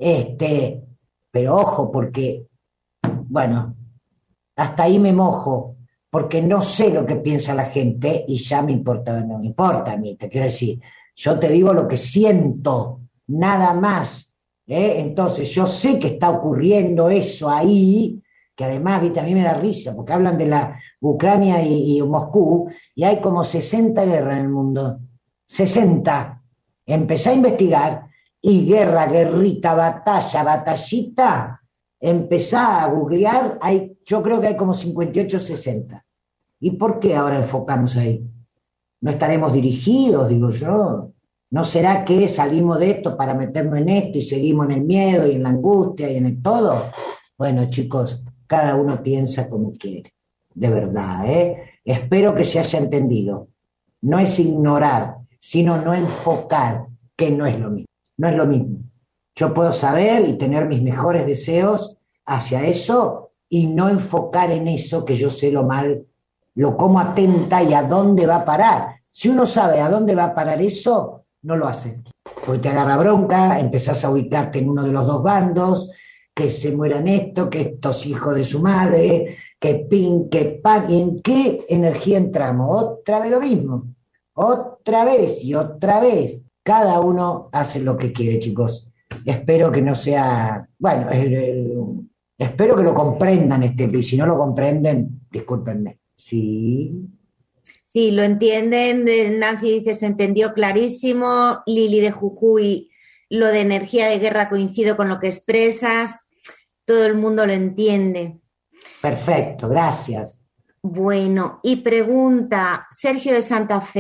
pero ojo, porque, bueno, hasta ahí me mojo, porque no sé lo que piensa la gente y ya me importa, no me importa a mí, te quiero decir, yo te digo lo que siento, nada más, Entonces yo sé que está ocurriendo eso ahí, que además, viste, a mí me da risa, porque hablan de la Ucrania y Moscú, y hay como 60 guerras en el mundo, 60. Empecé a investigar, y guerra, guerrita, batalla, batallita, empecé a googlear, yo creo que hay como 58, 60. ¿Y por qué ahora enfocamos ahí? ¿No estaremos dirigidos, digo yo? ¿No será que salimos de esto para meternos en esto y seguimos en el miedo y en la angustia y en el todo? Bueno, chicos, cada uno piensa como quiere, de verdad, Espero que se haya entendido. No es ignorar, sino no enfocar, que no es lo mismo. No es lo mismo. Yo puedo saber y tener mis mejores deseos hacia eso y no enfocar en eso que yo sé lo mal, lo cómo atenta y a dónde va a parar. Si uno sabe a dónde va a parar eso, no lo hace. Porque te agarra bronca, empezás a ubicarte en uno de los dos bandos, que se mueran esto, que estos hijos de su madre, que pin, que pan. ¿Y en qué energía entramos? Otra vez lo mismo. Otra vez y otra vez. Cada uno hace lo que quiere, chicos. Espero que no sea... Bueno, espero que lo comprendan, y si no lo comprenden, discúlpenme. Sí. Sí, lo entienden. Nancy dice, se entendió clarísimo. Lili de Jujuy, lo de energía de guerra coincido con lo que expresas. Todo el mundo lo entiende. Perfecto, gracias. Bueno, y pregunta Sergio de Santa Fe,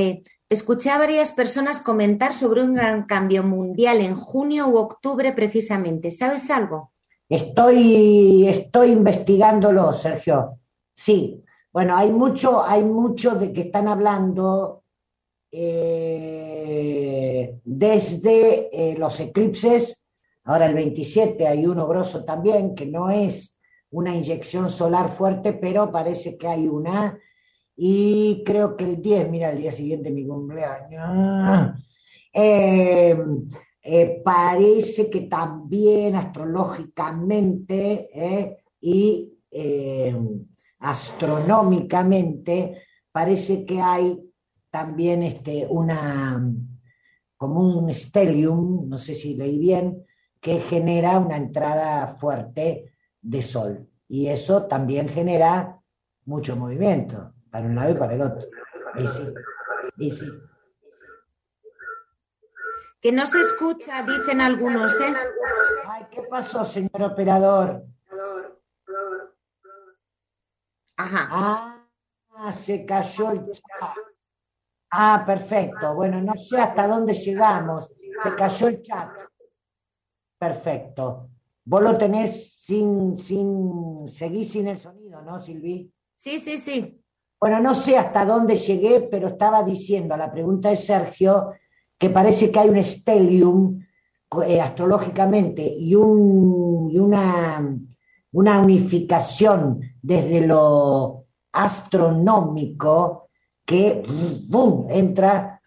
Escuché a varias personas comentar sobre un gran cambio mundial en junio u octubre precisamente. ¿Sabes algo? Estoy investigándolo, Sergio. Sí, bueno, hay mucho de que están hablando desde los eclipses. Ahora el 27 hay uno grosso también, que no es una inyección solar fuerte, pero parece que hay una. Y creo que el 10, mira, el día siguiente mi cumpleaños. Eh, Parece que también astrológicamente y astronómicamente parece que hay también como un stellium, no sé si leí bien, que genera una entrada fuerte de sol. Y eso también genera mucho movimiento, para un lado y para el otro. Y sí, y sí. Que no se escucha, dicen algunos, ¿eh? Ay, ¿qué pasó, señor operador? Ajá. Se cayó el chat. Perfecto. Bueno, no sé hasta dónde llegamos. Se cayó el chat. Perfecto. Vos lo tenés seguís sin el sonido, ¿no, Silvi? Sí, sí, sí. Bueno, no sé hasta dónde llegué, pero estaba diciendo a la pregunta de Sergio que parece que hay un stellium astrológicamente y una unificación desde lo astronómico que ¡bum!, entra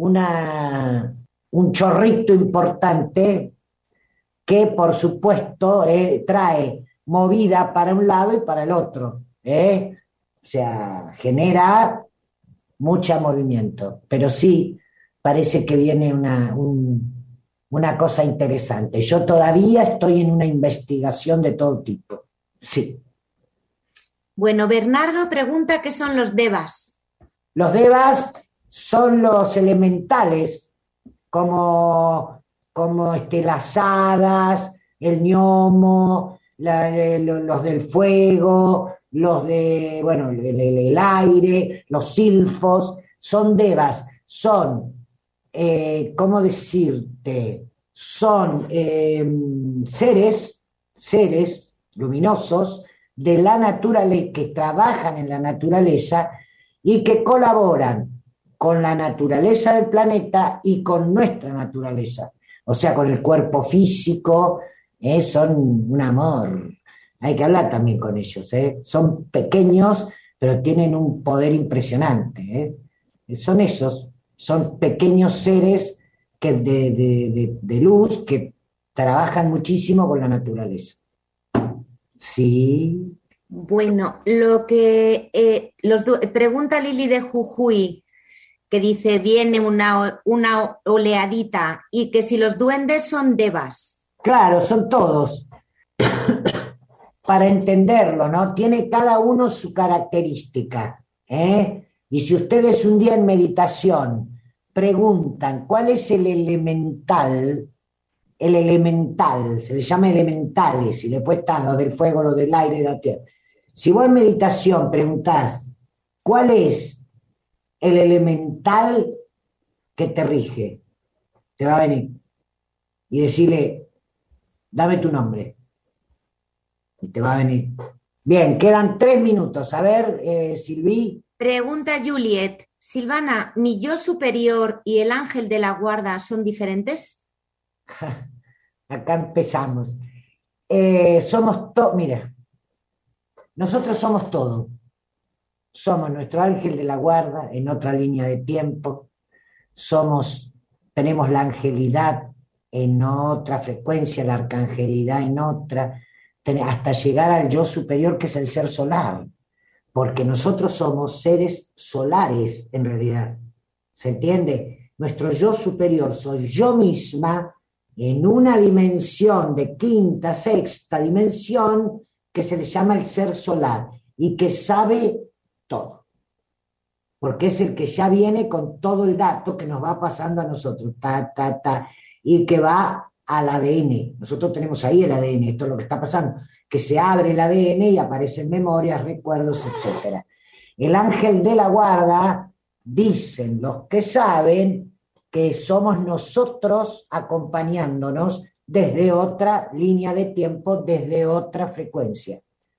un chorrito importante que por supuesto trae movida para un lado y para el otro. O sea, genera mucho movimiento, pero sí parece que viene una cosa interesante. Yo todavía estoy en una investigación de todo tipo. Sí. Bueno, Bernardo pregunta qué son los devas. Los devas son los elementales, como las hadas, el gnomo, los del fuego, los de, bueno, el aire, los silfos, son devas, son ¿cómo decirte? Son seres luminosos de la naturaleza, que trabajan en la naturaleza y que colaboran con la naturaleza del planeta y con nuestra naturaleza. O sea, con el cuerpo físico, son un amor. Hay que hablar también con ellos. Son pequeños, pero tienen un poder impresionante. Son esos. Son pequeños seres que de luz que trabajan muchísimo con la naturaleza. Sí. Bueno, lo que pregunta Lili de Jujuy, que dice, viene una oleadita, y que si los duendes son devas. Claro, son todos. Para entenderlo, ¿no? Tiene cada uno su característica, Y si ustedes un día en meditación preguntan cuál es el elemental, se le llama elementales, y después están los del fuego, los del aire, de la tierra. Si vos en meditación preguntás cuál es el elemental que te rige, te va a venir y decirle, dame tu nombre. Y te va a venir. Bien, quedan 3 minutos. A ver, Silvi. Pregunta Juliet, Silvana, ¿mi yo superior y el ángel de la guarda son diferentes? Acá empezamos. Somos todo, mira, nosotros somos todo. Somos nuestro ángel de la guarda en otra línea de tiempo. Tenemos la angelidad en otra frecuencia, la arcangelidad en otra, hasta llegar al yo superior, que es el ser solar. Porque nosotros somos seres solares, en realidad. ¿Se entiende? Nuestro yo superior soy yo misma en una dimensión de quinta, sexta dimensión, que se le llama el ser solar, y que sabe todo. Porque es el que ya viene con todo el dato que nos va pasando a nosotros, y que va al ADN. Nosotros tenemos ahí el ADN, esto es lo que está pasando, que se abre el ADN y aparecen memorias, recuerdos, etc. El ángel de la guarda dicen los que saben que somos nosotros acompañándonos desde otra línea de tiempo, desde otra frecuencia.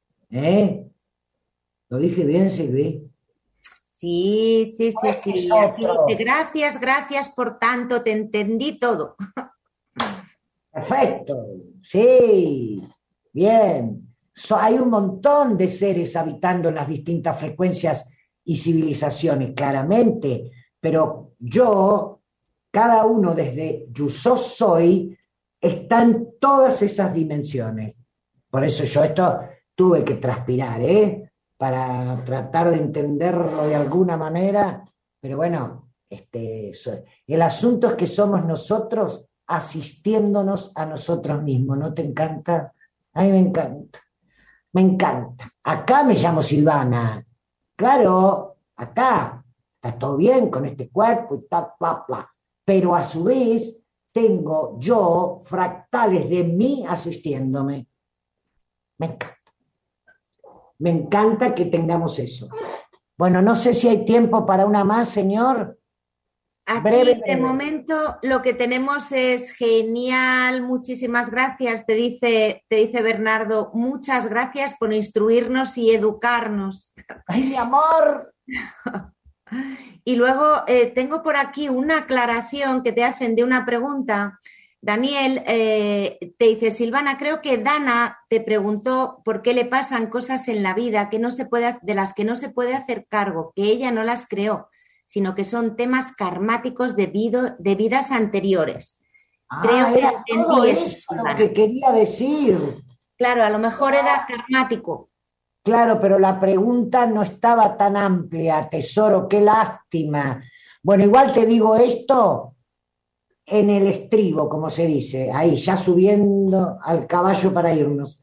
¿Lo dije bien, Silvi? Sí. Aquí dice, gracias por tanto, te entendí todo. Perfecto, sí, bien. Hay un montón de seres habitando en las distintas frecuencias y civilizaciones, claramente, pero cada uno desde yo soy, está en todas esas dimensiones. Por eso yo esto tuve que transpirar, para tratar de entenderlo de alguna manera, pero bueno, el asunto es que somos nosotros asistiéndonos a nosotros mismos, ¿no te encanta? A mí me encanta. Me encanta. Acá me llamo Silvana. Claro, acá está todo bien con este cuerpo y tal, bla, bla. Pero a su vez tengo yo fractales de mí asistiéndome. Me encanta. Me encanta que tengamos eso. Bueno, no sé si hay tiempo para una más, señor. Aquí, de momento, lo que tenemos es genial, muchísimas gracias, te dice Bernardo, muchas gracias por instruirnos y educarnos. ¡Ay, mi amor! Y luego tengo por aquí una aclaración que te hacen de una pregunta. Daniel te dice, Silvana, creo que Dana te preguntó por qué le pasan cosas en la vida de las que no se puede hacer cargo, que ella no las creó, sino que son temas karmáticos de vidas anteriores. Creo era que todo eso lo que quería decir. Claro, a lo mejor era karmático. Claro, pero la pregunta no estaba tan amplia, tesoro, qué lástima. Bueno, igual te digo esto en el estribo, como se dice, ahí ya subiendo al caballo para irnos.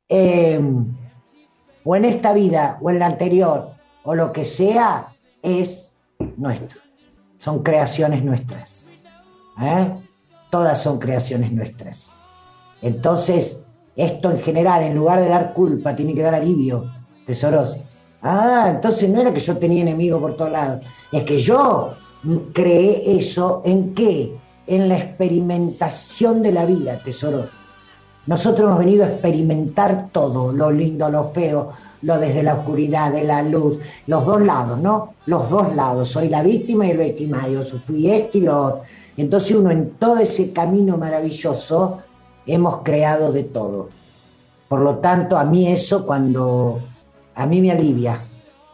O en esta vida, o en la anterior, o lo que sea, es nuestro. Son creaciones nuestras. Todas son creaciones nuestras. Entonces, esto en general, en lugar de dar culpa, tiene que dar alivio, tesoros. Entonces no era que yo tenía enemigos por todos lados, es que yo creé eso, ¿en qué? En la experimentación de la vida, tesoros. Nosotros hemos venido a experimentar todo, lo lindo, lo feo, lo desde la oscuridad, de la luz, los dos lados, ¿no? Los dos lados, soy la víctima y el victimario, fui esto y lo otro. Entonces uno en todo ese camino maravilloso hemos creado de todo. Por lo tanto, a mí eso a mí me alivia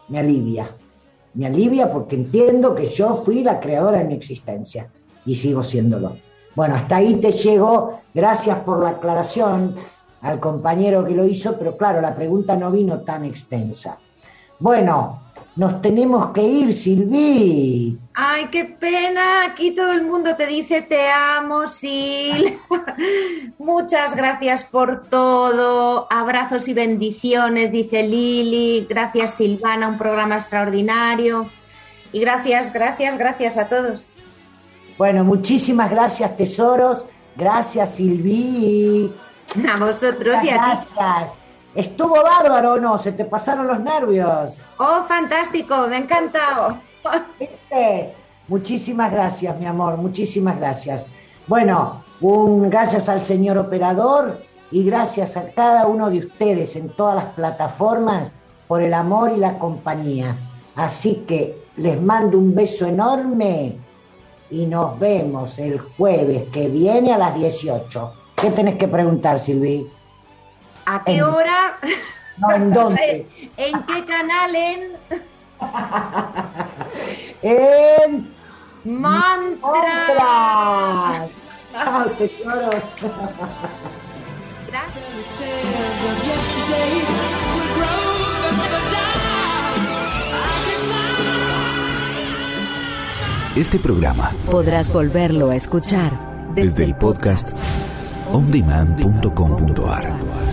porque entiendo que yo fui la creadora de mi existencia y sigo siéndolo. Bueno, hasta ahí te llego, gracias por la aclaración al compañero que lo hizo, pero claro, la pregunta no vino tan extensa. Bueno, nos tenemos que ir, Silvi. Ay, qué pena, aquí todo el mundo te dice te amo, Sil. Muchas gracias por todo, abrazos y bendiciones, dice Lili. Gracias, Silvana, un programa extraordinario. Y gracias a todos. Bueno, muchísimas gracias, tesoros. Gracias, Silvi. A vosotros y a ti. Gracias. Estuvo bárbaro, ¿o no? Se te pasaron los nervios. Oh, fantástico, me ha encantado. ¿Viste? Muchísimas gracias, mi amor, muchísimas gracias. Bueno, gracias al señor operador y gracias a cada uno de ustedes en todas las plataformas por el amor y la compañía. Así que les mando un beso enorme y nos vemos el jueves que viene a las 18. ¿Qué tenés que preguntar, Silvi? ¿A qué hora? No, ¿en dónde? ¿En qué canal? En Mantra. Chao, tesoros. Gracias. Este programa podrás volverlo a escuchar desde el podcast ondemand.com.ar.